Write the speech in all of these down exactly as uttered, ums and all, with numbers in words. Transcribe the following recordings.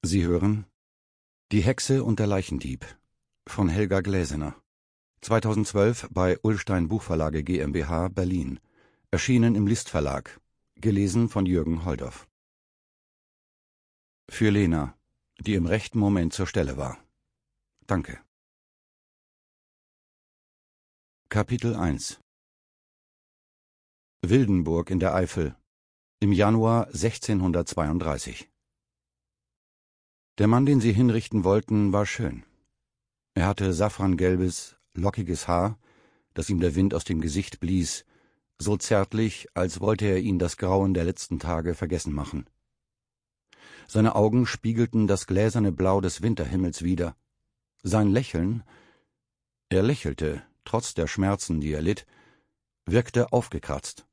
Sie hören Die Hexe und der Leichendieb von Helga Gläsener, zweitausendzwölf bei Ullstein Buchverlage GmbH, Berlin, erschienen im List Verlag, gelesen von Jürgen Holdorf. Für Lena, die im rechten Moment zur Stelle war. Danke. Kapitel eins Wildenburg in der Eifel, im Januar sechzehnhundertzweiunddreißig. Der Mann, den sie hinrichten wollten, war schön. Er hatte safrangelbes, lockiges Haar, das ihm der Wind aus dem Gesicht blies, so zärtlich, als wollte er ihn das Grauen der letzten Tage vergessen machen. Seine Augen spiegelten das gläserne Blau des Winterhimmels wider. Sein Lächeln, er lächelte, trotz der Schmerzen, die er litt, wirkte aufgekratzt.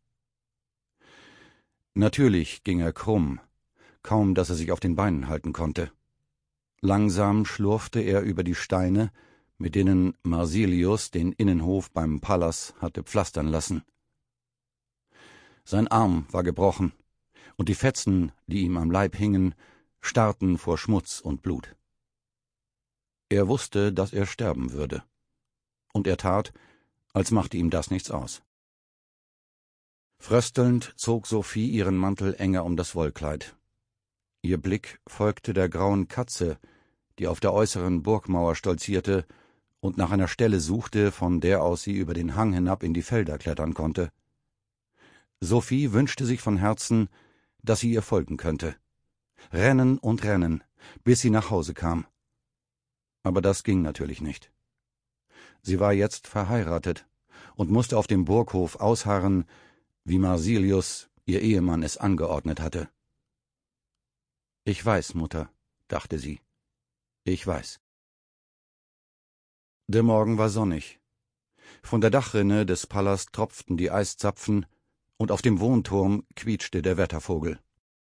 Natürlich ging er krumm, kaum dass er sich auf den Beinen halten konnte. Langsam schlurfte er über die Steine, mit denen Marsilius den Innenhof beim Palas hatte pflastern lassen. Sein Arm war gebrochen, und die Fetzen, die ihm am Leib hingen, starrten vor Schmutz und Blut. Er wusste, dass er sterben würde, und er tat, als machte ihm das nichts aus. Fröstelnd zog Sophie ihren Mantel enger um das Wollkleid. Ihr Blick folgte der grauen Katze, die auf der äußeren Burgmauer stolzierte und nach einer Stelle suchte, von der aus sie über den Hang hinab in die Felder klettern konnte. Sophie wünschte sich von Herzen, dass sie ihr folgen könnte. Rennen und rennen, bis sie nach Hause kam. Aber das ging natürlich nicht. Sie war jetzt verheiratet und musste auf dem Burghof ausharren, wie Marsilius, ihr Ehemann, es angeordnet hatte. »Ich weiß, Mutter«, dachte sie. »Ich weiß.« Der Morgen war sonnig. Von der Dachrinne des Palas tropften die Eiszapfen, und auf dem Wohnturm quietschte der Wettervogel.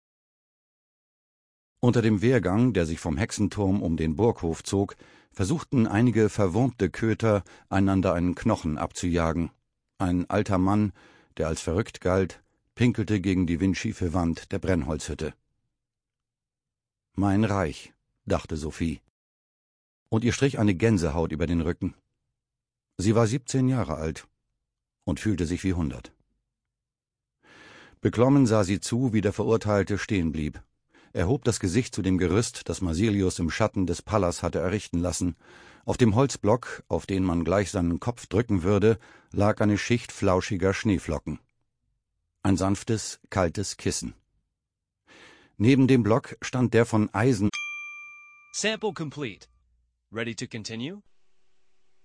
Unter dem Wehrgang, der sich vom Hexenturm um den Burghof zog, versuchten einige verwurmte Köter, einander einen Knochen abzujagen. Ein alter Mann, der als verrückt galt, pinkelte gegen die windschiefe Wand der Brennholzhütte. »Mein Reich«, dachte Sophie, und ihr strich eine Gänsehaut über den Rücken. Sie war siebzehn Jahre alt und fühlte sich wie hundert. Beklommen sah sie zu, wie der Verurteilte stehen blieb. Er hob das Gesicht zu dem Gerüst, das Marsilius im Schatten des Palas hatte errichten lassen. Auf dem Holzblock, auf den man gleich seinen Kopf drücken würde, lag eine Schicht flauschiger Schneeflocken. Ein sanftes, kaltes Kissen. Neben dem Block stand der von Eisen. Sample complete. Ready to continue?